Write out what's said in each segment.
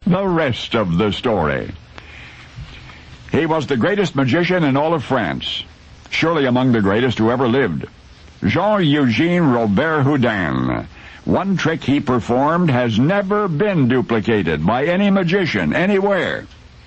the rest of the story. He was the greatest magician in all of France, surely among the greatest who ever lived. Jean-Eugène Robert Houdin. One trick he performed has never been duplicated by any magician anywhere.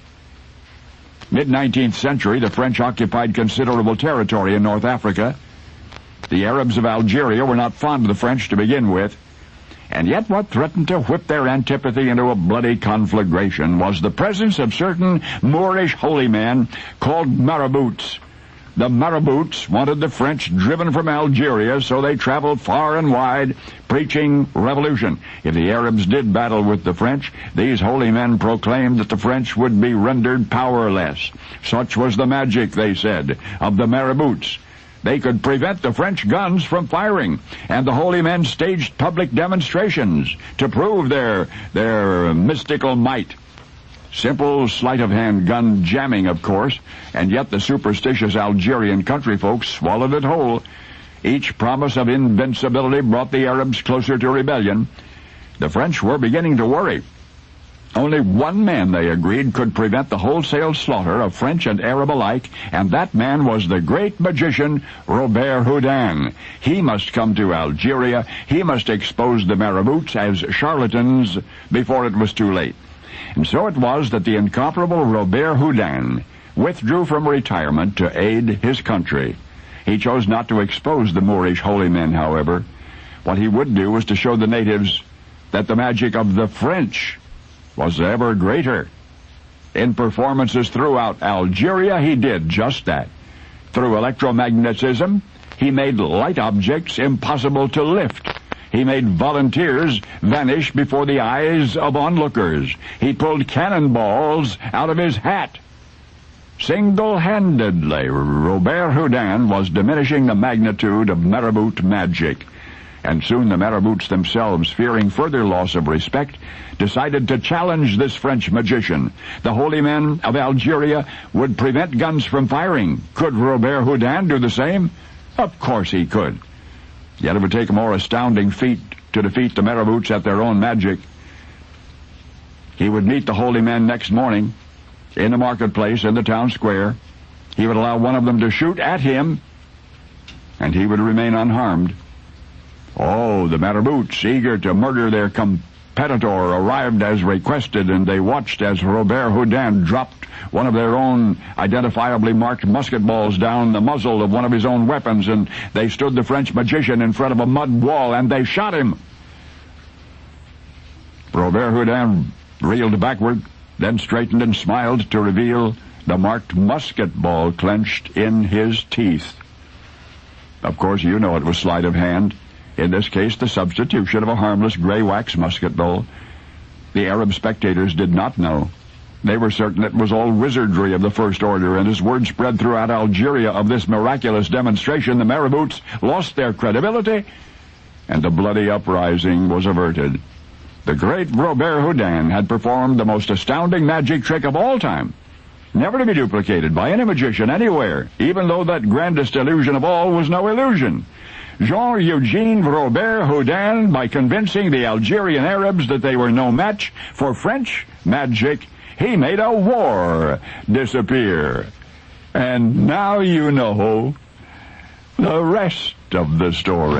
Mid-19th century, the French occupied considerable territory in North Africa. The Arabs of Algeria were not fond of the French to begin with, and yet what threatened to whip their antipathy into a bloody conflagration was the presence of certain Moorish holy men called marabouts. The marabouts wanted the French driven from Algeria, so they traveled far and wide, preaching revolution. If the Arabs did battle with the French, these holy men proclaimed that the French would be rendered powerless. Such was the magic, they said, of the marabouts. They could prevent the French guns from firing, and the holy men staged public demonstrations to prove their mystical might. Simple sleight-of-hand gun jamming, of course, and yet the superstitious Algerian country folks swallowed it whole. Each promise of invincibility brought the Arabs closer to rebellion. The French were beginning to worry. Only one man, they agreed, could prevent the wholesale slaughter of French and Arab alike, and that man was the great magician Robert Houdin. He must come to Algeria. He must expose the marabouts as charlatans before it was too late. And so it was that the incomparable Robert Houdin withdrew from retirement to aid his country. He chose not to expose the Moorish holy men, however. What he would do was to show the natives that the magic of the French was ever greater. In performances throughout Algeria, he did just that. Through electromagnetism, he made light objects impossible to lift. He made volunteers vanish before the eyes of onlookers. He pulled cannonballs out of his hat. Single-handedly, Robert Houdin was diminishing the magnitude of marabout magic. And soon the marabouts themselves, fearing further loss of respect, decided to challenge this French magician. The holy men of Algeria would prevent guns from firing. Could Robert Houdin do the same? Of course he could. Yet it would take a more astounding feat to defeat the marabouts at their own magic. He would meet the holy men next morning in the marketplace in the town square. He would allow one of them to shoot at him, and he would remain unharmed. Oh, the marabouts, eager to murder their competitor, arrived as requested, and they watched as Robert Houdin dropped one of their own identifiably marked musket balls down the muzzle of one of his own weapons, and they stood the French magician in front of a mud wall, and they shot him. Robert Houdin reeled backward, then straightened and smiled to reveal the marked musket ball clenched in his teeth. Of course, you know it was sleight of hand. In this case, the substitution of a harmless gray wax musket ball. The Arab spectators did not know. They were certain it was all wizardry of the first order, and as word spread throughout Algeria of this miraculous demonstration, the marabouts lost their credibility, and the bloody uprising was averted. The great Robert Houdin had performed the most astounding magic trick of all time, never to be duplicated by any magician anywhere, even though that grandest illusion of all was no illusion. Jean-Eugène Robert Houdin, by convincing the Algerian Arabs that they were no match for French magic, he made a war disappear. And now you know the rest of the story.